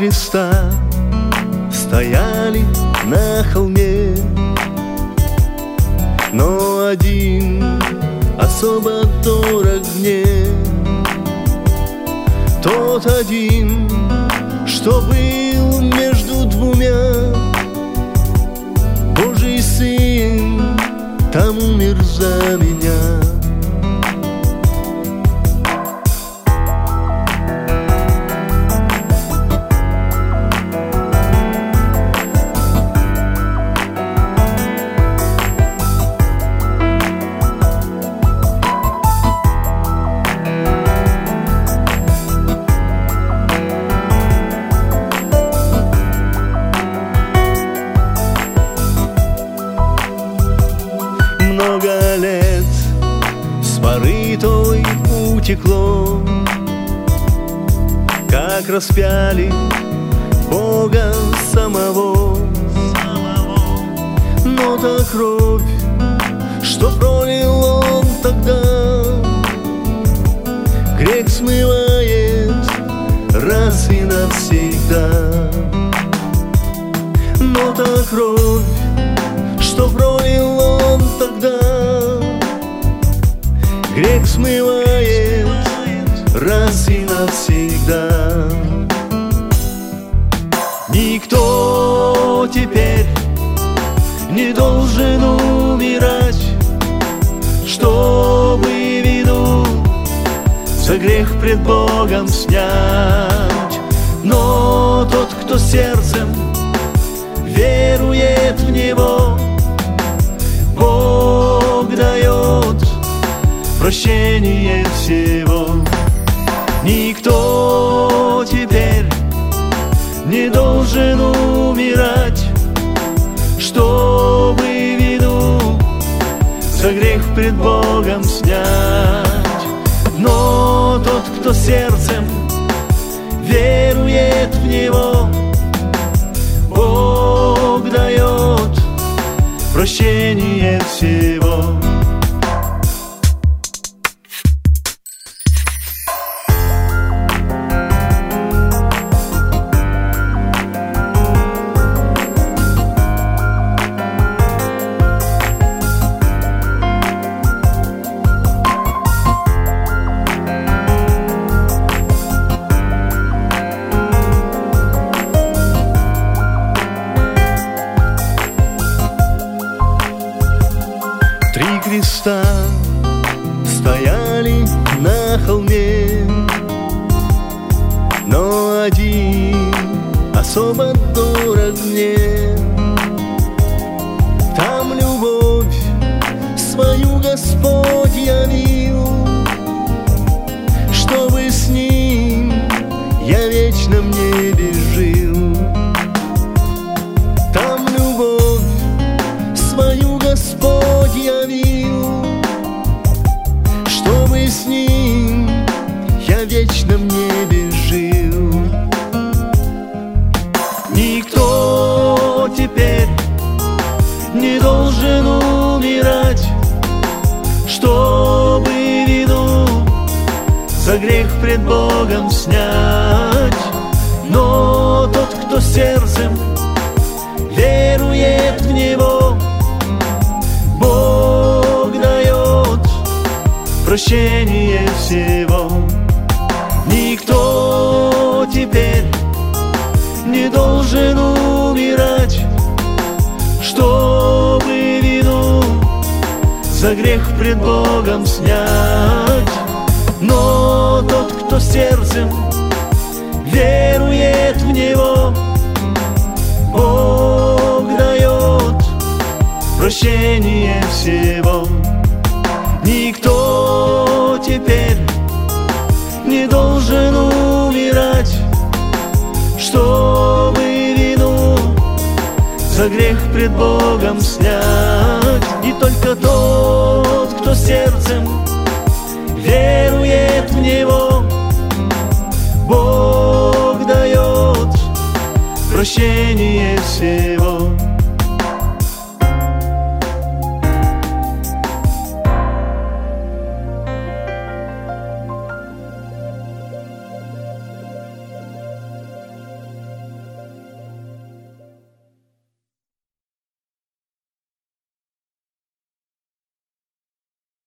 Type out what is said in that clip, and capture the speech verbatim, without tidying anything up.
креста стояли на холме, но один особо дорог мне. Тот один, что был между двумя. Божий Сын там умер за меня. Много лет с поры той утекло, как распяли Бога самого. Но та кровь, что пролил Он тогда, грех смывает раз и навсегда. Но та кровь, что пролил Он тогда, грех смывает раз и навсегда. Никто теперь не должен умирать, чтобы вину за грех пред Богом снять. Но тот, кто сердцем верует в Него, Бог дает прощение всего. Никто теперь не должен умирать, чтобы вину за грех пред Богом снять. Но тот, кто сердцем верует в Него, Бог дает прощение всего. Три креста стояли на холме, но один особо дорог мне. Там любовь свою Господь явил, чтобы с Ним я вечно в небе жил. Там любовь свою Господь явил, чтобы с Ним я вечно в небе жил. Никто теперь не должен умирать, чтобы вину за грех пред Богом снять. Но тот, кто сердцем верует в Него, Бог дает прощение всего. Никто теперь не должен умирать, чтобы вину за грех пред Богом снять. Но тот, кто сердцем верует в Него, Бог дает прощение всего. Никто теперь не должен умирать, чтобы вину за грех пред Богом снять. И только тот, кто сердцем верует в Него, Бог дает прощение всего.